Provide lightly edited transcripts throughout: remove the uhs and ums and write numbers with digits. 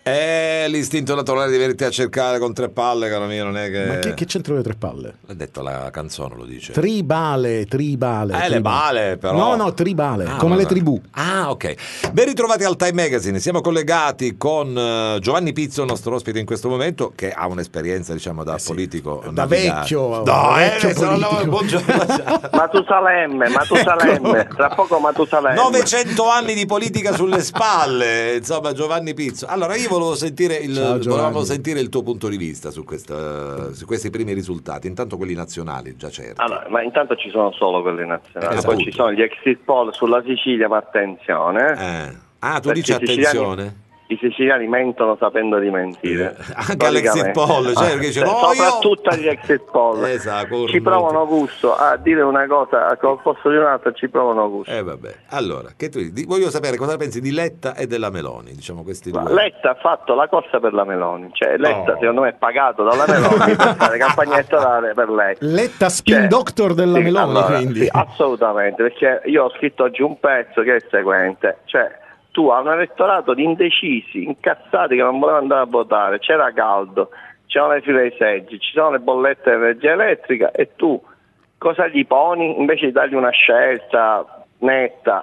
L'istinto naturale di venirti a cercare con tre palle, caro mio, non è che... Ma che c'entrano le tre palle? L'ha detto la canzone, lo dice. Tribale. Le bale, però. No, tribale, come le tribù. Ah, ok. Ben ritrovati al Time Magazine. Siamo collegati con Giovanni Pizzo, il nostro ospite in questo momento, che ha un'esperienza, diciamo, da politico. Da vecchio. Buongiorno. Matusalemme, tra poco Matusalemme. 900 anni di politica sulle spalle, insomma, Giovanni Pizzo. Allora, io volevamo sentire il tuo punto di vista su questi primi risultati, intanto quelli nazionali già certi. Allora, ma intanto ci sono solo quelli nazionali, Esatto. poi ci sono gli exit poll sulla Sicilia, ma attenzione. Tu dici attenzione? I siciliani mentono sapendo di mentire. Anche all'exit poll, cioè, perché soprattutto agli exit poll. Esatto, ci provano gusto a dire una cosa al posto di un'altra, ci provano gusto. Vabbè. Allora, voglio sapere cosa pensi di Letta e della Meloni, diciamo questi due. Letta ha fatto la corsa per la Meloni, cioè Letta secondo me è pagato dalla Meloni per fare campagna elettorale per lei. Letta spin doctor della Meloni, allora, quindi. Sì, assolutamente, perché io ho scritto oggi un pezzo che è il seguente, cioè tu hai un elettorato di indecisi, incazzati, che non volevano andare a votare, c'era caldo, c'erano le file dei seggi, ci sono le bollette di energia elettrica, e tu cosa gli poni? Invece di dargli una scelta netta,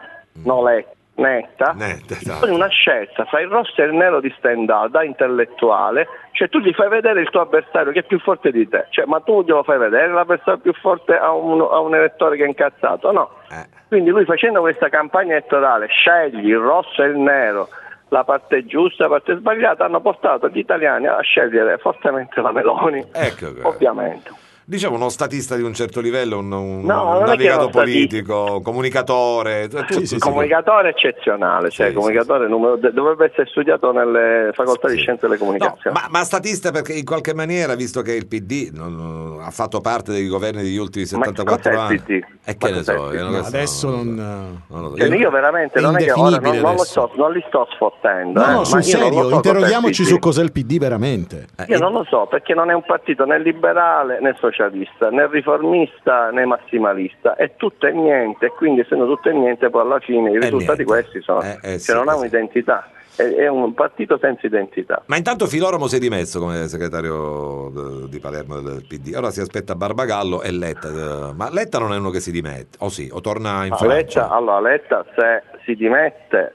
netta, esatto. Poni una scelta fra il rosso e il nero di Stendhal, da intellettuale, cioè tu gli fai vedere il tuo avversario che è più forte di te, cioè ma tu glielo fai vedere l'avversario più forte a un elettore che è incazzato? No. Quindi lui, facendo questa campagna elettorale, scegli il rosso e il nero, la parte giusta e la parte sbagliata, hanno portato gli italiani a scegliere fortemente la Meloni, ovviamente. Diciamo uno statista di un certo livello, un navigato politico, un comunicatore. Comunicatore eccezionale, comunicatore dovrebbe essere studiato nelle facoltà di scienze delle comunicazioni. Ma statista perché in qualche maniera, visto che il PD ha fatto parte dei governi degli ultimi 74 anni. Il PD? E che ne so, adesso non lo so. Io veramente non è che ora non li sto sfottendo. No, sul serio, interroghiamoci su cos'è il PD veramente. Io non lo so, perché non è un partito né liberale né socialista, né riformista né massimalista, è tutto e niente, e quindi essendo tutto e niente poi alla fine i risultati questi sono, non ha un'identità, è un partito senza identità. Ma intanto Filoromo si è dimesso come segretario di Palermo del PD, ora si aspetta Barbagallo e Letta, ma Letta non è uno che si dimette, o torna in Francia? Letta se si dimette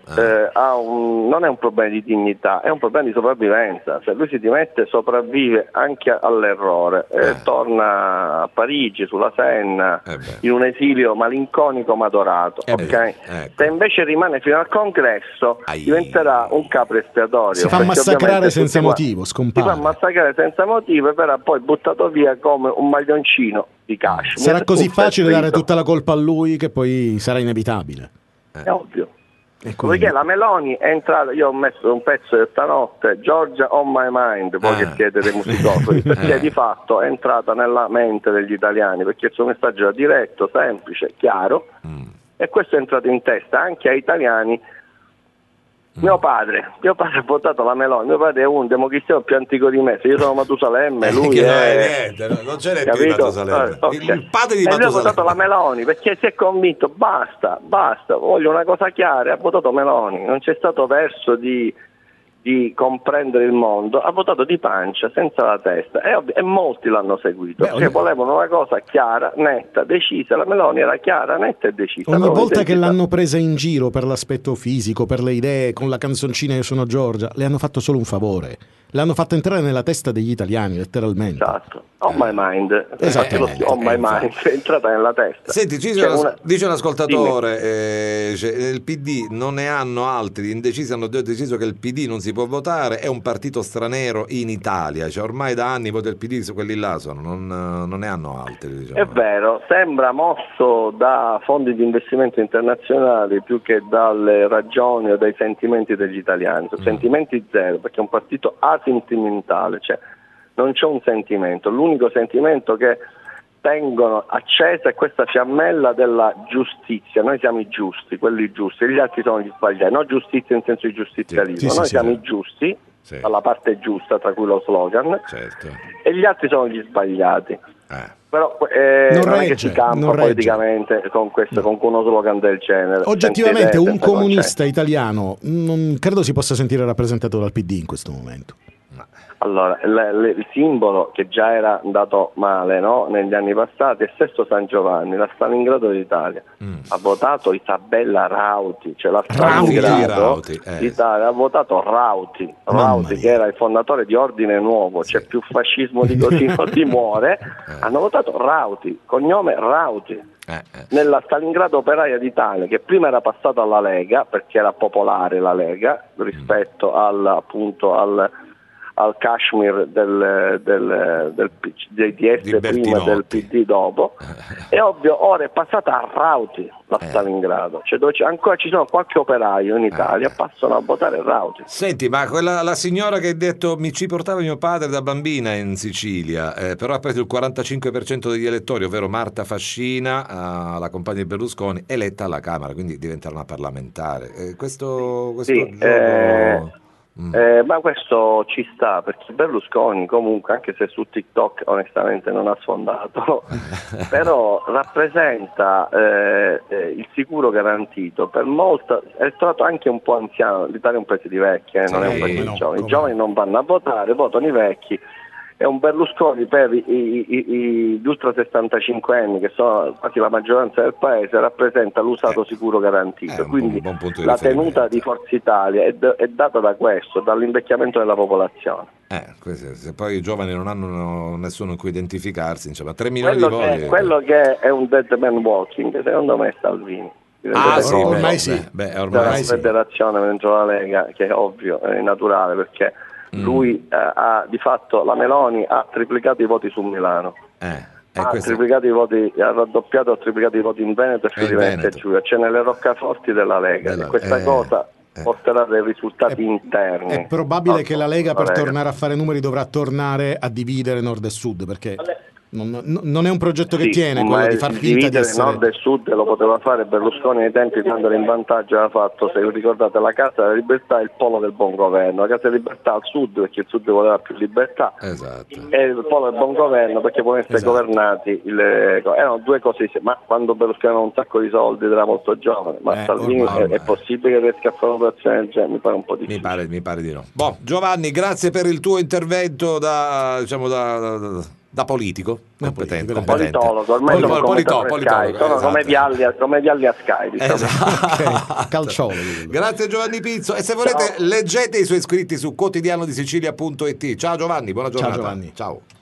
non è un problema di dignità, è un problema di sopravvivenza. Se lui si dimette sopravvive anche all'errore, torna a Parigi sulla Senna in un esilio malinconico ma dorato. Se invece rimane fino al congresso diventerà un capro espiatorio, si fa massacrare senza motivo, scompare. Si fa massacrare senza motivo e verrà poi buttato via come un maglioncino di Kashmir. Sarà così facile dare tutta la colpa a lui che poi sarà inevitabile. È ovvio. Perché la Meloni è entrata, io ho messo un pezzo di stanotte, Georgia on my mind, voi che siete dei musicofoni, perché di fatto è entrata nella mente degli italiani, perché il suo messaggio era diretto, semplice, chiaro, e questo è entrato in testa anche ai italiani. Mio padre ha votato la Meloni, mio padre è un democristiano più antico di me, se io sono Matusalemme, lui è niente, non ce n'è più Matusalemme. Il padre di Matusalemme. E lui ha votato la Matusalemme. Meloni perché si è convinto, basta, voglio una cosa chiara, e ha votato Meloni, non c'è stato verso di comprendere il mondo, ha votato di pancia, senza la testa, e molti l'hanno seguito, perché volevano una cosa chiara, netta, decisa. La Meloni era chiara, netta e decisa. Ogni volta che l'hanno presa in giro per l'aspetto fisico, per le idee, con la canzoncina Io sono Giorgia, le hanno fatto solo un favore, le hanno fatte entrare nella testa degli italiani, letteralmente. Esatto, on my mind, on my mind, è entrata nella testa. Senti, dice un ascoltatore, il PD non ne hanno altri, gli indecisi hanno deciso che il PD non si può votare, è un partito straniero in Italia, cioè ormai da anni vota il PD, quelli là sono, non ne hanno altri, diciamo. È vero, sembra mosso da fondi di investimento internazionali più che dalle ragioni o dai sentimenti degli italiani. Sentimenti zero, perché è un partito asentimentale, cioè non c'è un sentimento, l'unico sentimento che tengono accesa è questa fiammella della giustizia. Noi siamo i giusti, quelli giusti, gli altri sono gli sbagliati, non giustizia in senso di giustizialismo, noi siamo i giusti, dalla parte giusta, tra cui lo slogan, e gli altri sono gli sbagliati. Però non è che si campa politicamente con uno slogan del genere. Oggettivamente un comunista italiano non credo si possa sentire rappresentato dal PD in questo momento. Allora, il simbolo che già era andato male, no? Negli anni passati è Sesto San Giovanni, la Stalingrado d'Italia. Ha votato Isabella Rauti, cioè la Stalingrado d'Italia ha votato Rauti che era il fondatore di Ordine Nuovo, c'è più fascismo di così non si muore. Hanno votato Rauti, cognome Rauti. Nella Stalingrado operaia d'Italia, che prima era passata alla Lega perché era popolare la Lega rispetto al Kashmir dei DS prima del PD dopo, è ovvio, ora è passata a Rauti la Stalingrado, cioè dove ancora ci sono qualche operaio in Italia passano a votare Rauti. Senti, ma la signora che hai detto mi ci portava mio padre da bambina in Sicilia, però ha preso il 45% degli elettori, ovvero Marta Fascina, la compagna di Berlusconi, eletta alla Camera, quindi diventerà una parlamentare. Questo gioco... Ma questo ci sta, perché Berlusconi comunque, anche se su TikTok onestamente non ha sfondato, però rappresenta il sicuro garantito per molta, è stato anche un po' anziano, l'Italia è un paese di vecchi, non è un paese di giovani, i giovani non vanno a votare, votano i vecchi. È un Berlusconi per gli ultra 65 anni, che sono quasi la maggioranza del paese, rappresenta l'usato sicuro garantito. Quindi la tenuta di Forza Italia è data da questo, dall'invecchiamento della popolazione. Se poi i giovani non hanno nessuno in cui identificarsi, insomma, 3 milioni di voti. Quello che è un dead man walking, secondo me è Salvini. Ormai sì. La federazione dentro la Lega, che è ovvio, è naturale, perché lui ha di fatto, la Meloni ha triplicato i voti su Milano, triplicato i voti, ha raddoppiato, ha triplicato i voti in Veneto e Friuli-Venezia Giulia, cioè nelle roccaforti della Lega. E questa cosa porterà dei risultati interni. È probabile che la Lega, per tornare a fare numeri, dovrà tornare a dividere nord e sud, perché non è un progetto che tiene quello di far finta di essere nord e sud. Lo poteva fare Berlusconi ai tempi, quando era in vantaggio, aveva fatto, se ricordate, la Casa della Libertà e il Polo del Buon Governo. La Casa della Libertà al sud perché il sud voleva più libertà, e il Polo del Buon Governo perché potevano essere governati erano due cose, ma quando Berlusconi aveva un sacco di soldi ed era molto giovane, ma Salvini è possibile che riesca a fare un'operazione del genere? Mi pare un po' difficile. Mi pare di no. Giovanni, grazie per il tuo intervento da politico, competente. Politologo, ormai sono come Vialli a Sky, diciamo. Okay. Calciolo. Grazie Giovanni Pizzo, e se volete leggete i suoi scritti su quotidianodisicilia.it. Ciao Giovanni, buona giornata. Ciao Giovanni. Ciao.